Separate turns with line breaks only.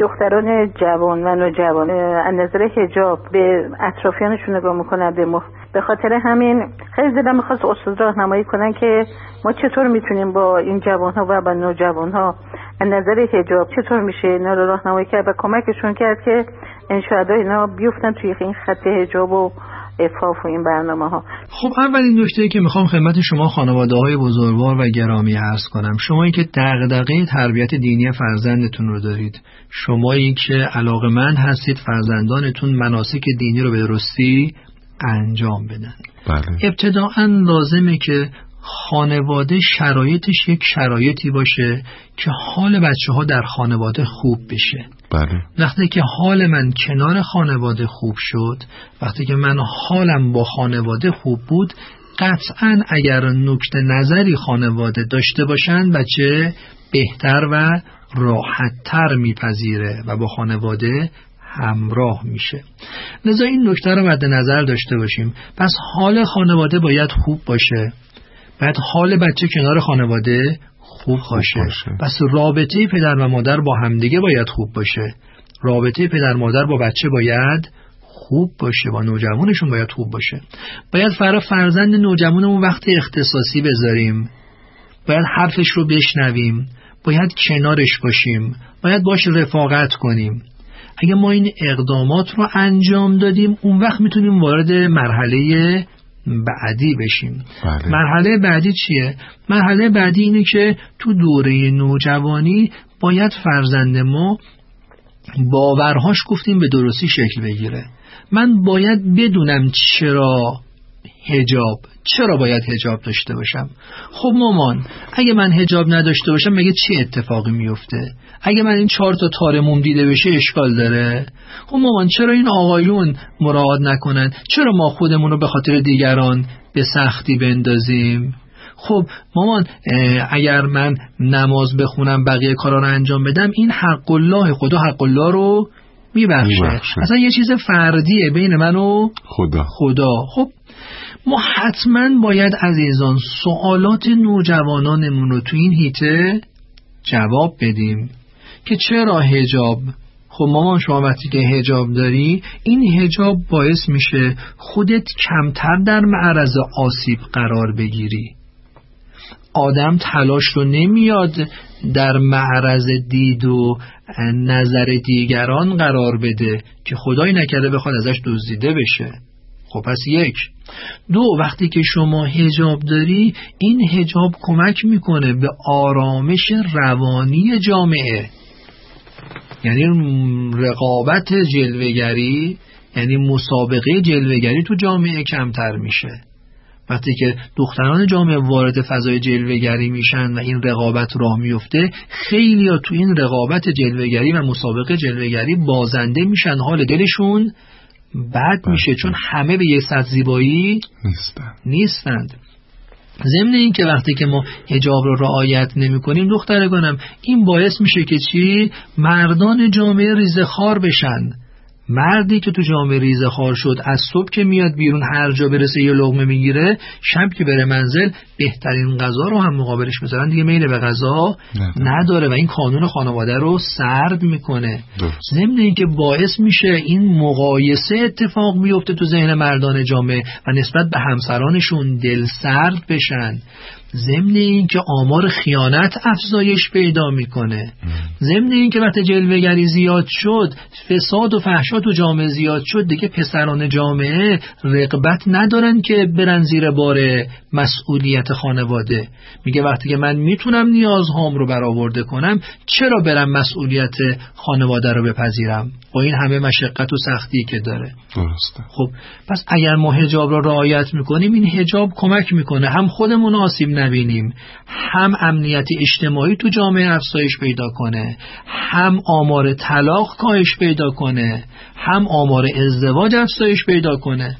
دختران جوان و نوجوان از نظر حجاب به اطرافیانشون نگاه میکنن، به خاطر همین خیلی دلم میخواست استاد راهنمایی کنن که ما چطور میتونیم با این جوانها و با نوجوانها از نظر حجاب چطور میشه اینا رو راهنمایی کرد و کمکشون کرد که انشاءالله اینا بیفتن توی این خط حجاب و عفاف و این برنامه‌ها.
خب اولین نکته‌ای که میخوام خدمت شما خانواده‌های بزرگوار و گرامی عرض کنم، شمایی که دغدغه تربیت دینی فرزندتون رو دارید، شمایی که علاقه‌مند هستید فرزندانتون مناسک دینی رو به درستی انجام بدن.
بله.
ابتداءً لازمه که خانواده شرایطش یک شرایطی باشه که حال بچه‌ها در خانواده خوب بشه.
بله.
وقتی که حال من کنار خانواده خوب شد، وقتی که من حالم با خانواده خوب بود، قطعاً اگر نکته نظری خانواده داشته باشن بچه بهتر و راحت‌تر میپذیره و با خانواده همراه میشه. لذا این نکته رو مد نظر داشته باشیم. پس حال خانواده باید خوب باشه، باید حال بچه کنار خانواده خوب باشه. پس رابطه پدر و مادر با همدیگه باید خوب باشه، رابطه پدر مادر با بچه باید خوب باشه، با نوجوانشون باید خوب باشه. باید فرزند نوجوانمون وقت اختصاصی بذاریم، باید حرفش رو بشنویم، باید کنارش باشیم، باید باش رفاقت کنیم. اگه ما این اقدامات رو انجام دادیم، اون وقت میتونیم وارد مرحله بعدی بشیم.
بله.
مرحله بعدی چیه؟ مرحله بعدی اینه که تو دوره نوجوانی باید فرزند ما باورهاش گفتیم به درستی شکل بگیره. من باید بدونم چرا باید حجاب داشته باشم. خب مامان، اگه من حجاب نداشته باشم مگه چی اتفاقی میفته؟ اگه من این 4 تا تار موم دیده بشه اشکال داره؟ خب مامان، چرا این آقایون مراعات نکنن؟ چرا ما خودمون رو به خاطر دیگران به سختی بندازیم؟ خب مامان، اگر من نماز بخونم بقیه کارا رو انجام بدم، این حق الله، خدا حق الله رو میبخشه. اصلا یه چیز فردیه بین من و خدا. خب ما حتما باید عزیزان سوالات نوجوانانمون رو تو این هیته جواب بدیم که چرا حجاب. خب مامان، شما وقتی که حجاب داری، این حجاب باعث میشه خودت کمتر در معرض آسیب قرار بگیری. آدم تلاش رو نمیاد در معرض دید و نظر دیگران قرار بده که خدای نکرده بخواد ازش دزدیده بشه. خب پس 1. 2، وقتی که شما حجاب داری، این حجاب کمک میکنه به آرامش روانی جامعه. یعنی رقابت جلوه‌گری، یعنی مسابقه جلوه‌گری تو جامعه کمتر میشه. وقتی که دختران جامعه وارد فضای جلوه‌گری میشن و این رقابت راه میفته، خیلی‌ها تو این رقابت جلوه‌گری و مسابقه جلوه‌گری بازنده میشن، حال دلشون بد میشه، چون همه به یه سطح زیبایی نیستند. ضمن این که وقتی که ما حجاب رو رعایت نمی کنیم دخترگانم، این باعث میشه که چی؟ مردان جامعه ریزه‌خوار بشن. مردی که تو جامعه ریزه‌خوار شد، از صبح که میاد بیرون هر جا برسه یه لقمه میگیره، شب که بره منزل بهترین غذا رو هم مقابلش میذارن، دیگه میل به غذا نداره و این قانون خانواده رو سرد میکنه. ضمن این که باعث میشه این مقایسه اتفاق بیفته تو ذهن مردان جامعه و نسبت به همسرانشون دل سرد بشن. ضمن این که آمار خیانت افزایش پیدا میکنه. ضمن این که وقتی جلوه‌گری زیاد شد، فساد و فحشا تو جامعه زیاد شد، دیگه پسران جامعه رغبت ندارن که برن زیر بار مسئولیت خانواده. میگه وقتی که من میتونم نیازهام رو برآورده کنم، چرا برم مسئولیت خانواده رو بپذیرم با این همه مشقت و سختی که داره؟
درسته.
خب پس اگر ما حجاب رو رعایت میکنیم، این حجاب کمک میکنه هم خودمون آسیب نبینیم، هم امنیت اجتماعی تو جامعه افزایش پیدا کنه، هم آمار طلاق کاهش پیدا کنه، هم آمار ازدواج افزایش پیدا کنه.